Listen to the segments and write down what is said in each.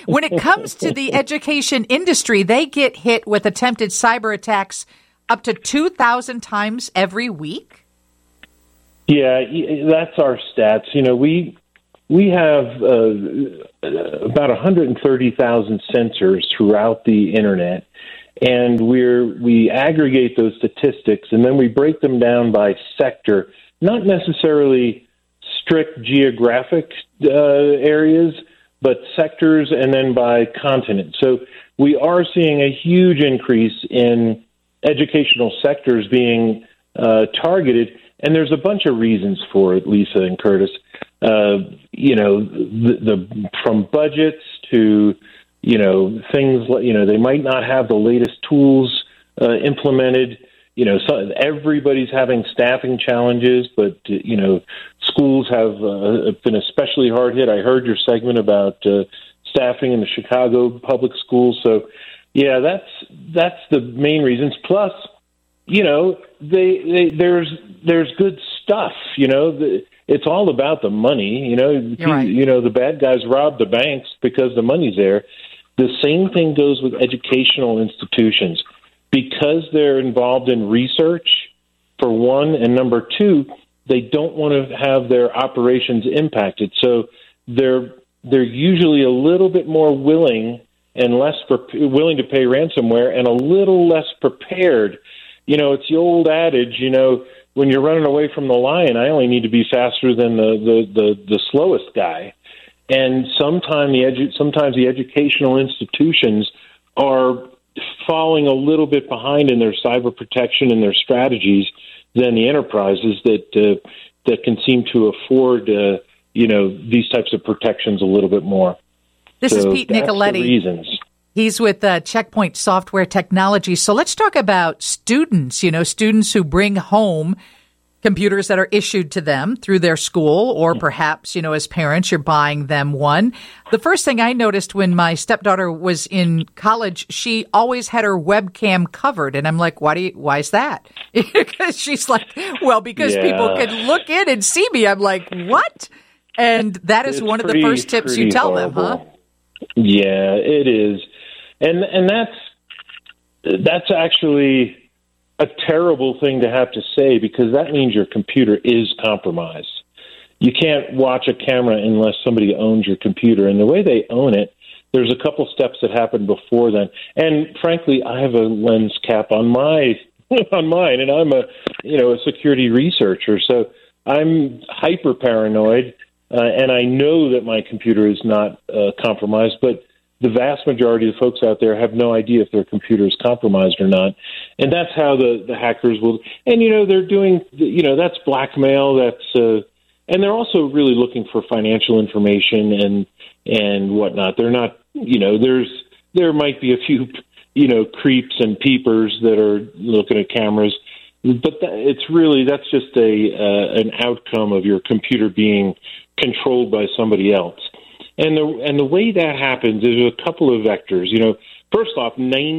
When it comes to the education industry, they get hit with attempted cyber attacks up to 2,000 times every week? Yeah, that's our stats. We have about 130,000 sensors throughout the internet, and we aggregate those statistics, and then we break them down by sector, not necessarily strict geographic areas, but sectors, and then by continent. So we are seeing a huge increase in educational sectors being targeted, and there's a bunch of reasons for it, Lisa and Curtis. From budgets to things like they might not have the latest tools implemented. So everybody's having staffing challenges, but schools have been especially hard hit. I heard your segment about staffing in the Chicago public schools. So yeah, that's the main reasons. Plus, there's good stuff. It's all about the money. Right. The bad guys rob the banks because the money's there. The same thing goes with educational institutions. Because they're involved in research, for one, and number two, they don't want to have their operations impacted. So they're usually a little bit more willing and less willing to pay ransomware and a little less prepared. It's the old adage, when you're running away from the lion, I only need to be faster than the slowest guy. And sometimes the educational institutions are falling a little bit behind in their cyber protection and their strategies than the enterprises that can seem to afford these types of protections a little bit more. This is Pete Nicoletti. The reasons. He's with Checkpoint Software Technology. So let's talk about students, students who bring home computers that are issued to them through their school, or perhaps, as parents, you're buying them one. The first thing I noticed when my stepdaughter was in college, she always had her webcam covered. And I'm like, why is that? Because she's like, because people can look in and see me. I'm like, what? And that is one of the first tips you tell them, huh? Yeah, it is. And that's actually a terrible thing to have to say, because that means your computer is compromised. You can't watch a camera unless somebody owns your computer. And the way they own it, there's a couple steps that happen before then. And frankly, I have a lens cap on mine, and I'm a security researcher. So I'm hyper paranoid, and I know that my computer is not compromised, but the vast majority of folks out there have no idea if their computer is compromised or not. And that's how the hackers will, and, they're doing, that's blackmail, and they're also really looking for financial information and whatnot. They're not, there might be a few, creeps and peepers that are looking at cameras, but that's just an outcome of your computer being controlled by somebody else. And the way that happens is a couple of vectors. First off,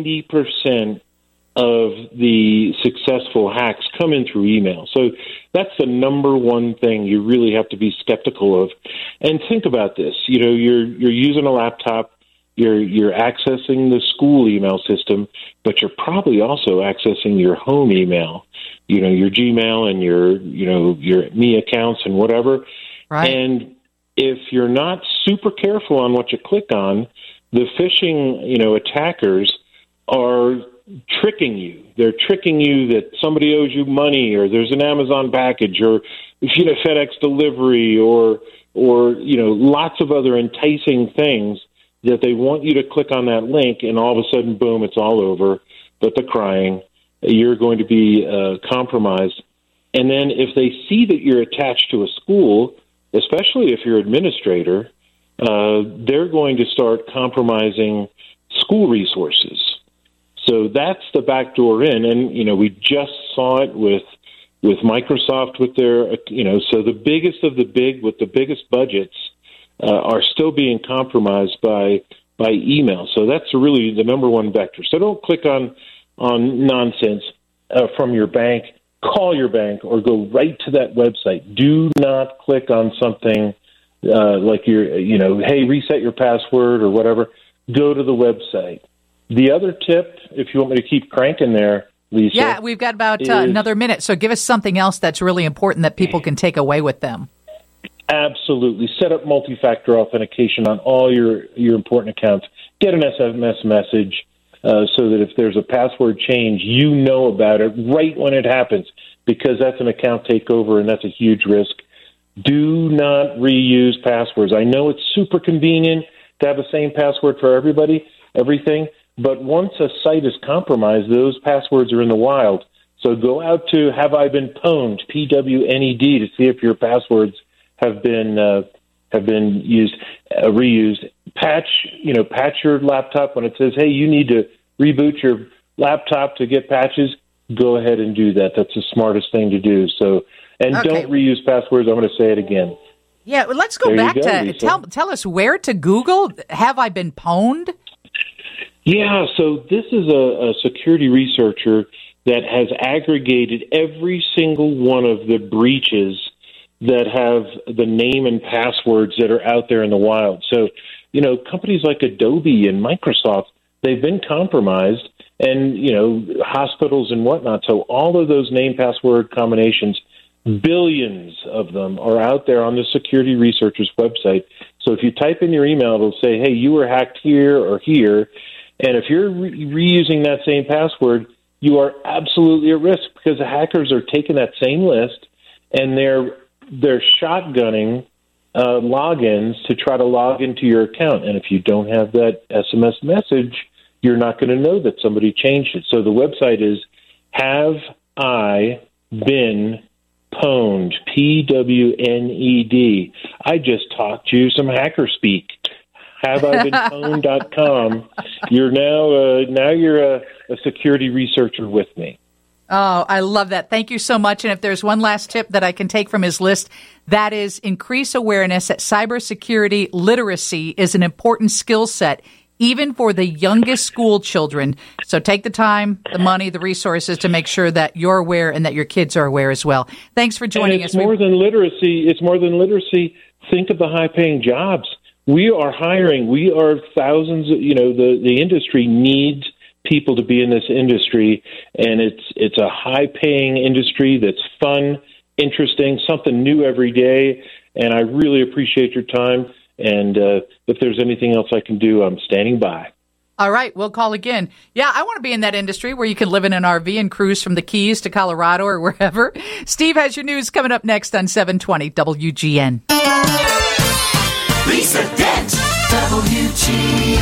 90% of the successful hacks come in through email. So that's the number one thing you really have to be skeptical of. And think about this. You're using a laptop, you're accessing the school email system, but you're probably also accessing your home email, your Gmail and your Me accounts and whatever. Right. And if you're not super careful on what you click on, the phishing, attackers are tricking you. They're tricking you that somebody owes you money, or there's an Amazon package, or FedEx delivery, or lots of other enticing things that they want you to click on that link, and all of a sudden, boom, it's all over. But the crying, you're going to be compromised. And then if they see that you're attached to a school, especially if you're an administrator, they're going to start compromising school resources. So that's the back door in. And, we just saw it with Microsoft with their, so the biggest of the big with the biggest budgets are still being compromised by email. So that's really the number one vector. So don't click on nonsense from your bank. Call your bank or go right to that website. Do not click on something like hey, reset your password or whatever, go to the website. The other tip, if you want me to keep cranking there, Lisa. Yeah, we've got about another minute. So give us something else that's really important that people can take away with them. Absolutely. Set up multi-factor authentication on all your important accounts. Get an SMS message so that if there's a password change, you know about it right when it happens, because that's an account takeover and that's a huge risk. Do not reuse passwords. I know it's super convenient to have the same password for everything, but once a site is compromised, those passwords are in the wild. So go out to Have I Been Pwned, PWNED, to see if your passwords have been reused. Patch your laptop when it says, hey, you need to reboot your laptop to get patches. Go ahead and do that. That's the smartest thing to do. So, and don't reuse passwords. I'm going to say it again. Yeah, well, let's go back to tell us where to Google. Have I been pwned? Yeah, so this is a security researcher that has aggregated every single one of the breaches that have the name and passwords that are out there in the wild. So, companies like Adobe and Microsoft, they've been compromised, and, hospitals and whatnot. So all of those name password combinations, billions of them are out there on the security researcher's website. So if you type in your email, it'll say, hey, you were hacked here or here. And if you're reusing that same password, you are absolutely at risk, because the hackers are taking that same list and they're shotgunning logins to try to log into your account. And if you don't have that SMS message, you're not going to know that somebody changed it. So the website is Have I Been Pwned, PWNED. I just taught you some hacker speak. HaveIBeenPwned.com. You're now you're a security researcher with me. Oh, I love that. Thank you so much. And if there's one last tip that I can take from his list, that is increase awareness that cybersecurity literacy is an important skill set, even for the youngest school children. So take the time, the money, the resources to make sure that you're aware and that your kids are aware as well. Thanks for joining us. It's more than literacy. It's more than literacy. Think of the high-paying jobs. We are hiring. We are thousands. The industry needs people to be in this industry, and it's a high-paying industry that's fun, interesting, something new every day. And I really appreciate your time. And if there's anything else I can do, I'm standing by. All right, we'll call again. Yeah, I want to be in that industry where you can live in an RV and cruise from the Keys to Colorado or wherever. Steve has your news coming up next on 720 WGN. Lisa Dent, WGN.